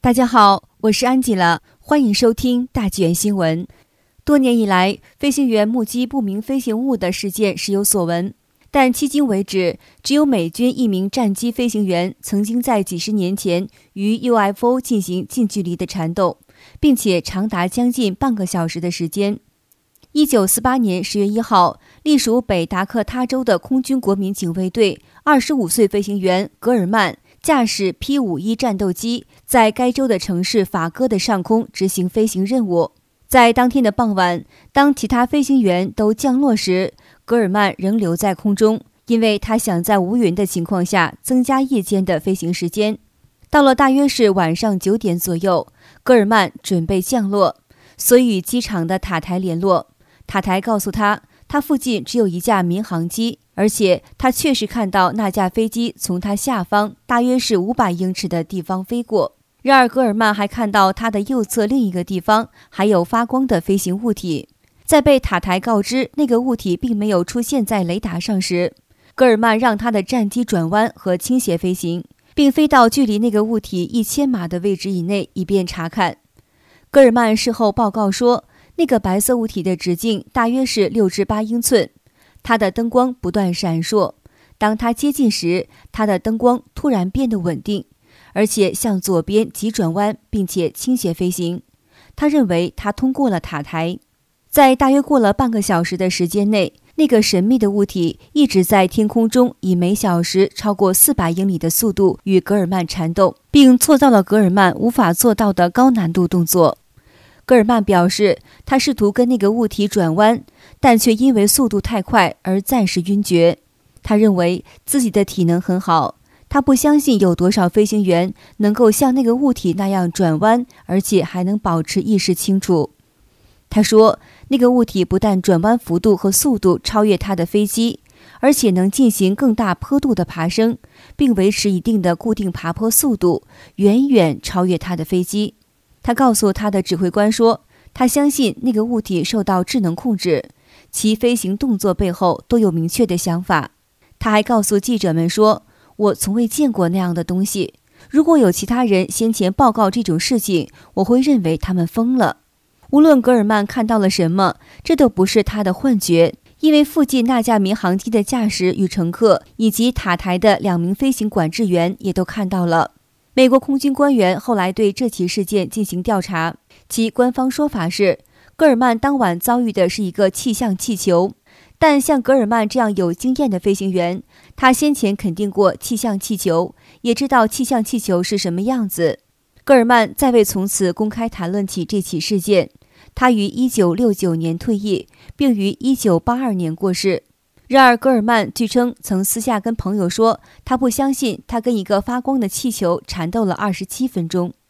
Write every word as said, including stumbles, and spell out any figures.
大家好，我是安吉拉，欢迎收听大纪元新闻。多年以来，飞行员目击不明飞行物的事件时有所闻，但迄今为止，只有美军一名战机飞行员曾经在几十年前与 U F O 进行近距离的缠斗，并且长达将近半个小时的时间。一九四八年十月一号，隶属北达科他州的空军国民警卫队二十五岁飞行员格尔曼驾驶 P 五十一 战斗机在该州的城市法戈的上空执行飞行任务。在当天的傍晚，当其他飞行员都降落时，格尔曼仍留在空中，因为他想在无云的情况下增加夜间的飞行时间。到了大约是晚上九点左右，格尔曼准备降落，所以与机场的塔台联络。塔台告诉他，他附近只有一架民航机，而且他确实看到那架飞机从他下方大约是五百英尺的地方飞过。然而格尔曼还看到他的右侧另一个地方还有发光的飞行物体。在被塔台告知那个物体并没有出现在雷达上时，格尔曼让他的战机转弯和倾斜飞行，并飞到距离那个物体一千码的位置以内，以便查看。格尔曼事后报告说，那个白色物体的直径大约是六至八英寸，它的灯光不断闪烁。当它接近时，它的灯光突然变得稳定，而且向左边急转弯，并且倾斜飞行。他认为他通过了塔台。在大约过了半个小时的时间内，那个神秘的物体一直在天空中以每小时超过四百英里的速度与格尔曼缠斗，并做到了格尔曼无法做到的高难度动作。格尔曼表示，他试图跟那个物体转弯，但却因为速度太快而暂时晕厥。他认为自己的体能很好，他不相信有多少飞行员能够像那个物体那样转弯，而且还能保持意识清楚。他说，那个物体不但转弯幅度和速度超越他的飞机，而且能进行更大坡度的爬升，并维持一定的固定爬坡速度，远远超越他的飞机。他告诉他的指挥官说，他相信那个物体受到智能控制，其飞行动作背后都有明确的想法。他还告诉记者们说，我从未见过那样的东西，如果有其他人先前报告这种事情，我会认为他们疯了。无论格尔曼看到了什么，这都不是他的幻觉，因为附近那架民航机的驾驶与乘客以及塔台的两名飞行管制员也都看到了。美国空军官员后来对这起事件进行调查，其官方说法是，格尔曼当晚遭遇的是一个气象气球，但像格尔曼这样有经验的飞行员，他先前肯定过气象气球，也知道气象气球是什么样子。格尔曼再未从此公开谈论起这起事件。他于一九六九年退役，并于一九八二年过世。然而格尔曼据称曾私下跟朋友说，他不相信他跟一个发光的气球缠斗了二十七分钟。